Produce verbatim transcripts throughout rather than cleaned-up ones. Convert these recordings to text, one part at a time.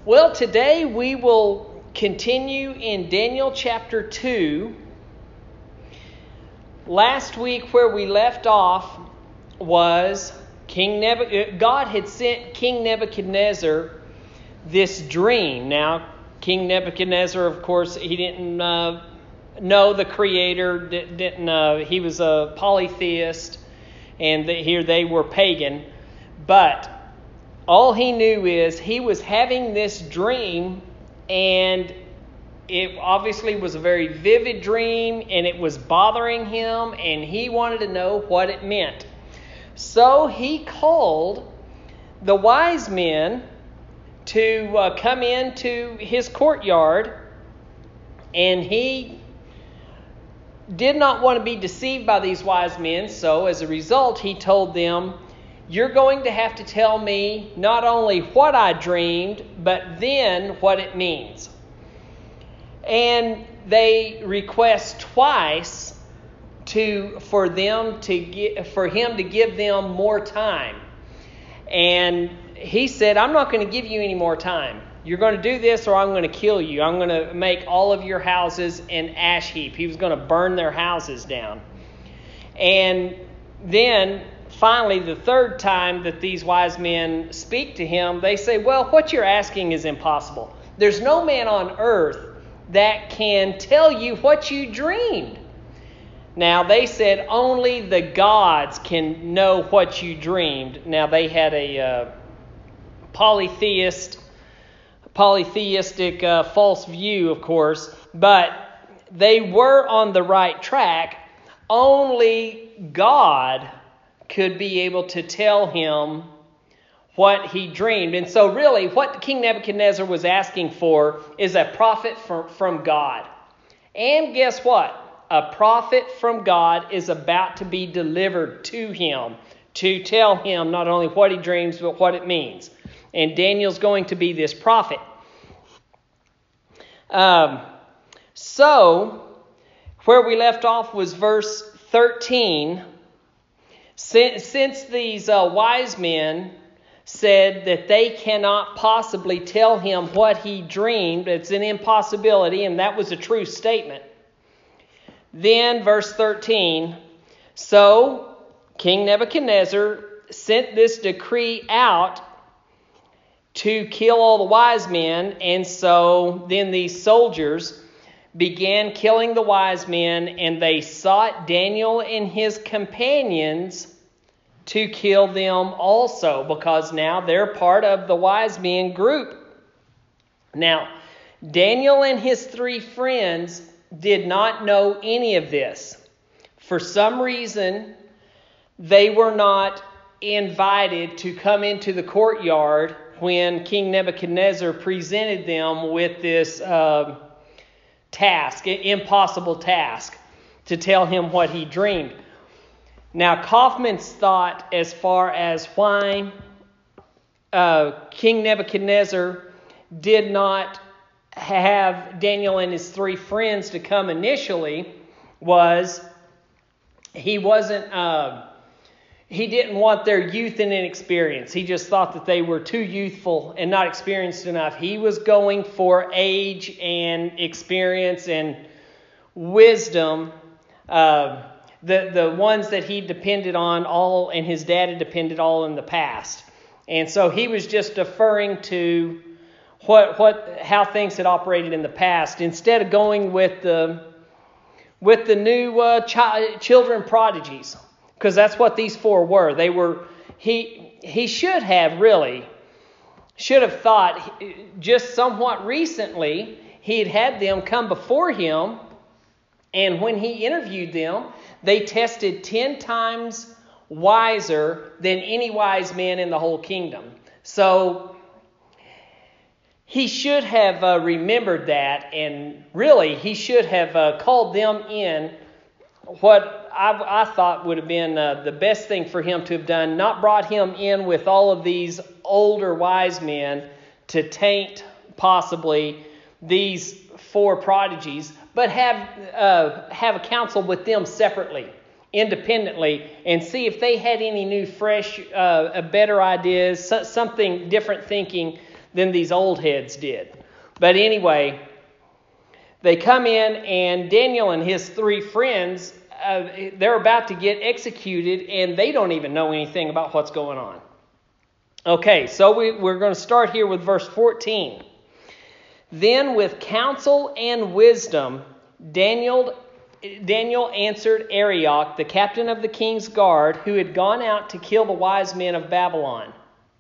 Well, today we will continue in Daniel chapter two. Last week where we left off was King Nebuchadnezzar. God had sent King Nebuchadnezzar this dream. Now, King Nebuchadnezzar, of course, he didn't uh, know the Creator. Didn't uh, he was a polytheist, and the, here they were pagan. But all he knew is he was having this dream, and it obviously was a very vivid dream, and it was bothering him, and he wanted to know what it meant. So he called the wise men to uh, come into his courtyard, and he did not want to be deceived by these wise men, so as a result he told them, "You're going to have to tell me not only what I dreamed, but then what it means." And they request twice to for them to get, for him to give them more time. And he said, "I'm not going to give you any more time. You're going to do this or I'm going to kill you. I'm going to make all of your houses an ash heap." He was going to burn their houses down. And then finally, the third time that these wise men speak to him, they say, "Well, what you're asking is impossible. There's no man on earth that can tell you what you dreamed." Now, they said only the gods can know what you dreamed. Now, they had a uh, polytheist, polytheistic uh, false view, of course, but they were on the right track. Only God could be able to tell him what he dreamed. And so really what King Nebuchadnezzar was asking for is a prophet from, from God. And guess what? A prophet from God is about to be delivered to him to tell him not only what he dreams, but what it means. And Daniel's going to be this prophet. Um, so, where we left off was verse thirteen. Since, since these uh, wise men said that they cannot possibly tell him what he dreamed, it's an impossibility, and that was a true statement. Then, verse thirteen, so King Nebuchadnezzar sent this decree out to kill all the wise men, and so then these soldiers began killing the wise men, and they sought Daniel and his companions to kill them also, because now they're part of the wise men group. Now, Daniel and his three friends did not know any of this. For some reason, they were not invited to come into the courtyard when King Nebuchadnezzar presented them with this uh, task, impossible task, to tell him what he dreamed. Now, Kaufman's thought as far as why uh, King Nebuchadnezzar did not have Daniel and his three friends to come initially was he wasn't, uh, he didn't want their youth and inexperience. He just thought that they were too youthful and not experienced enough. He was going for age and experience and wisdom, uh, the, the ones that he depended on all and his dad had depended all in the past. And so he was just deferring to what what how things had operated in the past, instead of going with the with the new uh, chi- children prodigies, because that's what these four were. They were he he should have really should have thought just somewhat recently he had had them come before him, and when he interviewed them, they tested ten times wiser than any wise man in the whole kingdom. So he should have uh, remembered that, and really he should have uh, called them in. What I, I thought would have been uh, the best thing for him to have done, not brought him in with all of these older wise men to taint possibly these four prodigies, but have uh, have a council with them separately, independently, and see if they had any new, fresh, uh, better ideas, something different thinking than these old heads did. But anyway, they come in, and Daniel and his three friends, uh, they're about to get executed, and they don't even know anything about what's going on. Okay, so we, we're going to start here with verse fourteen. Then with counsel and wisdom, Daniel Daniel answered Arioch, the captain of the king's guard, who had gone out to kill the wise men of Babylon.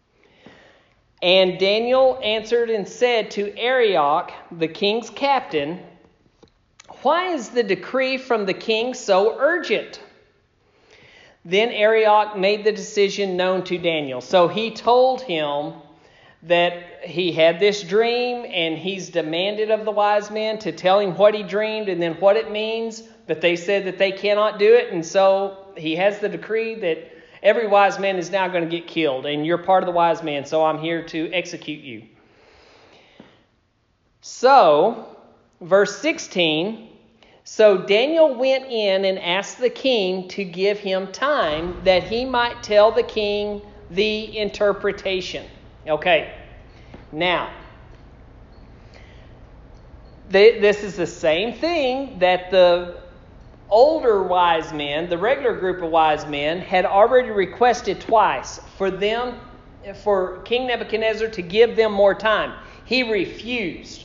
And Daniel answered and said to Arioch, the king's captain, "Why is the decree from the king so urgent?" Then Arioch made the decision known to Daniel. So he told him that he had this dream, and he's demanded of the wise men to tell him what he dreamed and then what it means. But they said that they cannot do it, and so he has the decree that every wise man is now going to get killed, and you're part of the wise men, so I'm here to execute you. So, verse sixteen, so Daniel went in and asked the king to give him time that he might tell the king the interpretation. Okay, now, th- this is the same thing that the older wise men, the regular group of wise men, had already requested twice for them, for King Nebuchadnezzar to give them more time. He refused.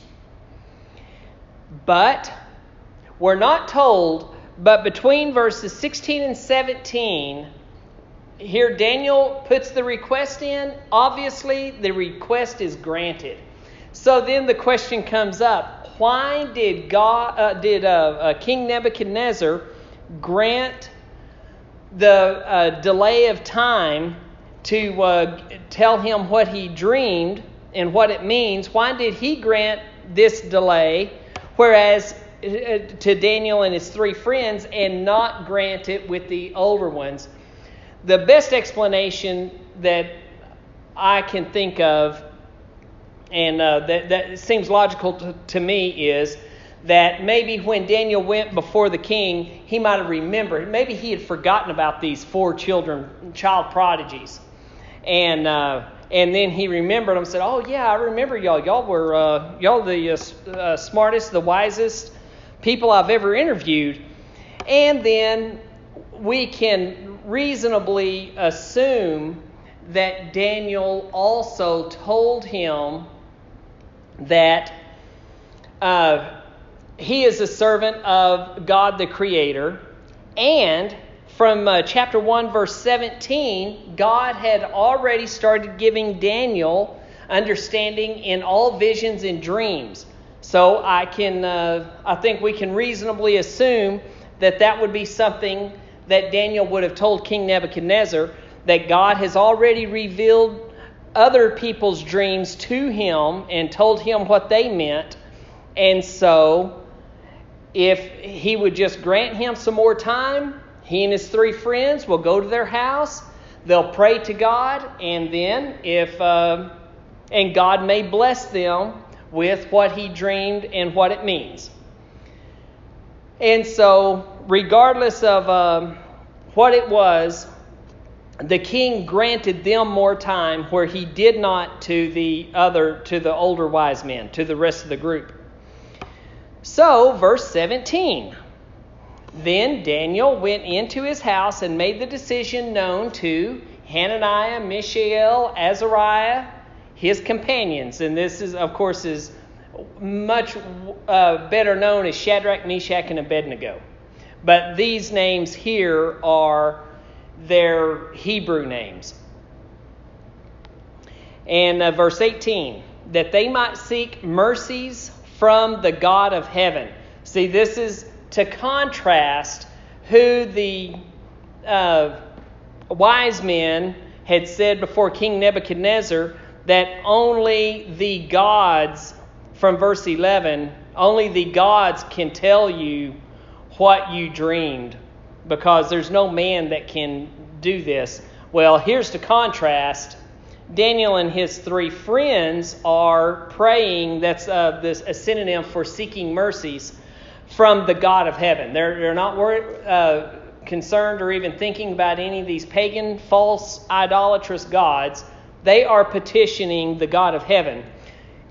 But we're not told, but between verses sixteen and seventeen, here Daniel puts the request in. Obviously, the request is granted. So then the question comes up: why did God, uh, did uh, uh, King Nebuchadnezzar grant the uh, delay of time to uh, tell him what he dreamed and what it means? Why did he grant this delay, whereas uh, to Daniel and his three friends, and not grant it with the older ones? The best explanation that I can think of, and uh, that, that seems logical to, to me, is that maybe when Daniel went before the king, he might have remembered. Maybe he had forgotten about these four children, child prodigies. And uh, and then he remembered them and said, "Oh, yeah, I remember y'all. Y'all were uh, y'all the uh, uh, smartest, the wisest people I've ever interviewed." And then we can reasonably assume that Daniel also told him that uh, he is a servant of God the Creator. And from uh, chapter one, verse seventeen, God had already started giving Daniel understanding in all visions and dreams. So I can, uh, I think we can reasonably assume that that would be something that Daniel would have told King Nebuchadnezzar, that God has already revealed other people's dreams to him and told him what they meant. And so if he would just grant him some more time, he and his three friends will go to their house, they'll pray to God, and then if uh, and God may bless them with what he dreamed and what it means. And so, regardless of um, what it was, the king granted them more time, where he did not to the other, to the older wise men, to the rest of the group. So, verse seventeen. Then Daniel went into his house and made the decision known to Hananiah, Mishael, Azariah, his companions. And this is, of course, is much uh, better known as Shadrach, Meshach, and Abednego. But these names here are their Hebrew names. And uh, verse eighteen, that they might seek mercies from the God of heaven. See, this is to contrast who the uh, wise men had said before King Nebuchadnezzar, that only the gods, from verse eleven, only the gods can tell you what you dreamed, because there's no man that can do this. Well, here's the contrast. Daniel and his three friends are praying, that's uh, this a synonym for seeking mercies from the God of heaven. They're, they're not worried, uh, concerned or even thinking about any of these pagan, false, idolatrous gods. They are petitioning the God of heaven.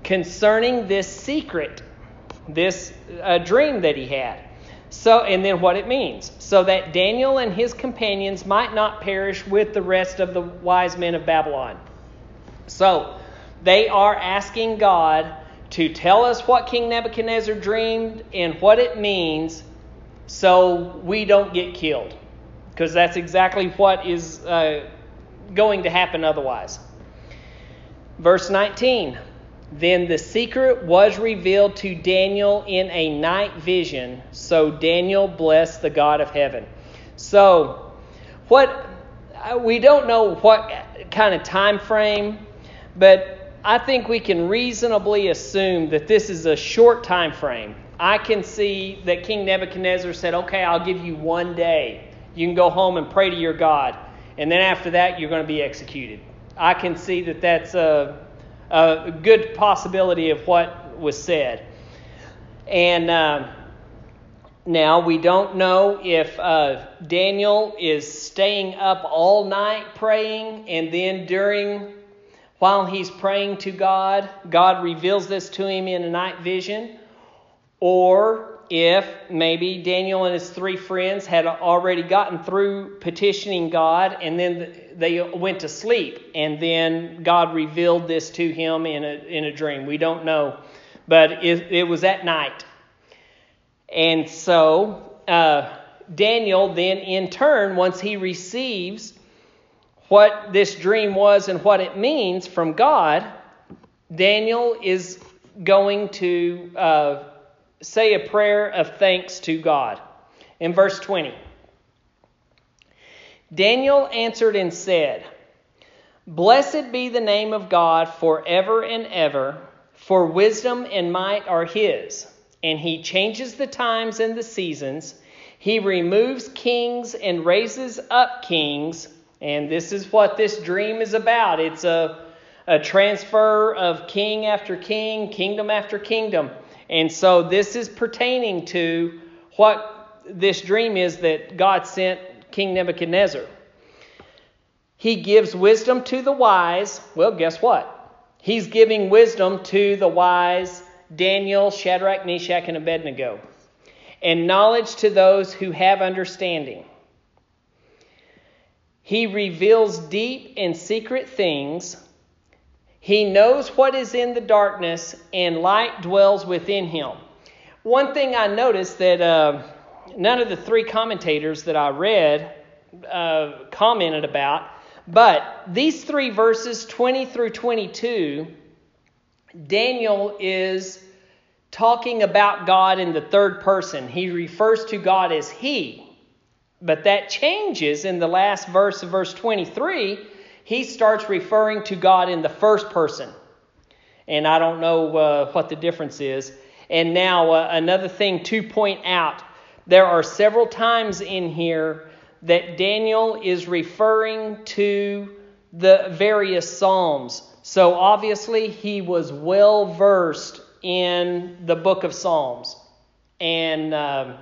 concerning this secret, this uh, dream that he had. So, and then what it means. So that Daniel and his companions might not perish with the rest of the wise men of Babylon. So, they are asking God to tell us what King Nebuchadnezzar dreamed and what it means so we don't get killed. Because that's exactly what is uh, going to happen otherwise. Verse nineteen. Then the secret was revealed to Daniel in a night vision. So Daniel blessed the God of heaven. So, what we don't know what kind of time frame, but I think we can reasonably assume that this is a short time frame. I can see that King Nebuchadnezzar said, okay, I'll give you one day. You can go home and pray to your God. And then after that, you're going to be executed. I can see that that's a, a good possibility of what was said. And uh, now we don't know if uh, Daniel is staying up all night praying, and then during, while he's praying to God, God reveals this to him in a night vision, or if maybe Daniel and his three friends had already gotten through petitioning God, and then they went to sleep, and then God revealed this to him in a in a dream. We don't know, but it, it was at night. And so uh, Daniel then in turn, once he receives what this dream was and what it means from God, Daniel is going to uh, say a prayer of thanks to God. In verse twenty, Daniel answered and said, "Blessed be the name of God forever and ever, for wisdom and might are his. And he changes the times and the seasons. He removes kings and raises up kings." And this is what this dream is about. It's a, a transfer of king after king, kingdom after kingdom. And so this is pertaining to what this dream is that God sent King Nebuchadnezzar. He gives wisdom to the wise. Well, guess what? He's giving wisdom to the wise Daniel, Shadrach, Meshach, and Abednego, and knowledge to those who have understanding. He reveals deep and secret things. He knows what is in the darkness, and light dwells within him. One thing I noticed that uh, none of the three commentators that I read uh, commented about, but these three verses, twenty through twenty-two, Daniel is talking about God in the third person. He refers to God as he. But that changes in the last verse of verse twenty-three. He starts referring to God in the first person. And I don't know uh, what the difference is. And now uh, another thing to point out. There are several times in here that Daniel is referring to the various Psalms. So obviously he was well versed in the book of Psalms. And um,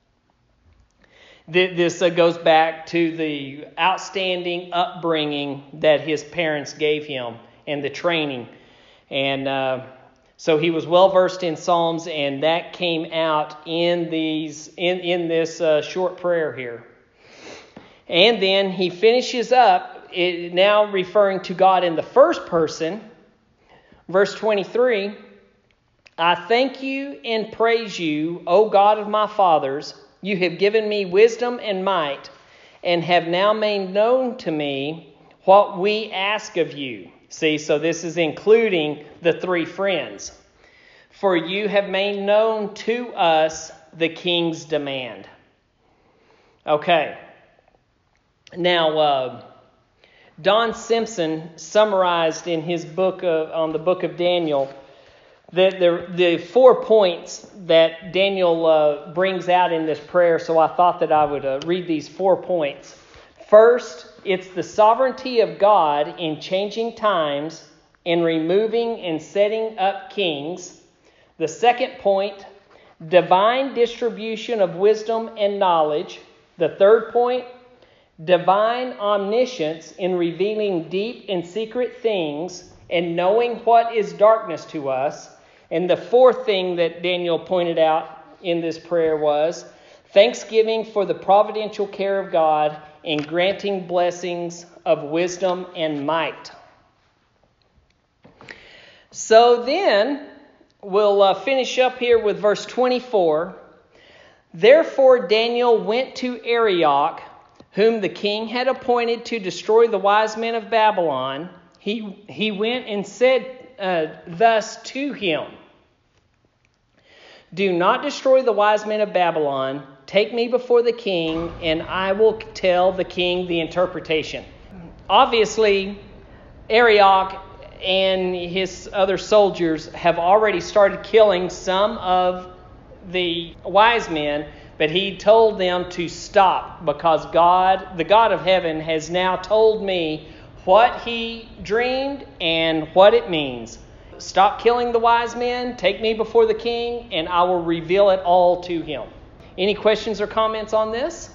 th- this uh, goes back to the outstanding upbringing that his parents gave him and the training. And uh, so he was well versed in Psalms, and that came out in these in, in this uh, short prayer here. And then he finishes up, it, now referring to God in the first person. Verse twenty-three, "I thank you and praise you, O God of my fathers. You have given me wisdom and might, and have now made known to me what we ask of you." See, so this is including the three friends. "For you have made known to us the king's demand." Okay. Now, uh, Don Simpson summarized in his book of, on the book of Daniel that the, the four points that Daniel uh, brings out in this prayer. So I thought that I would uh, read these four points. First, it's the sovereignty of God in changing times and removing and setting up kings. The second point, divine distribution of wisdom and knowledge. The third point, divine omniscience in revealing deep and secret things. and knowing what is darkness to us. And the fourth thing that Daniel pointed out in this prayer was thanksgiving for the providential care of God in granting blessings of wisdom and might. So then, we'll uh, finish up here with verse twenty-four. Therefore Daniel went to Arioch, whom the king had appointed to destroy the wise men of Babylon. He, he went and said uh, thus to him, do not destroy the wise men of Babylon. Take me before the king, and I will tell the king the interpretation. Obviously, Arioch and his other soldiers have already started killing some of the wise men, but he told them to stop because God, the God of heaven, has now told me what he dreamed and what it means. Stop killing the wise men, take me before the king, and I will reveal it all to him. Any questions or comments on this?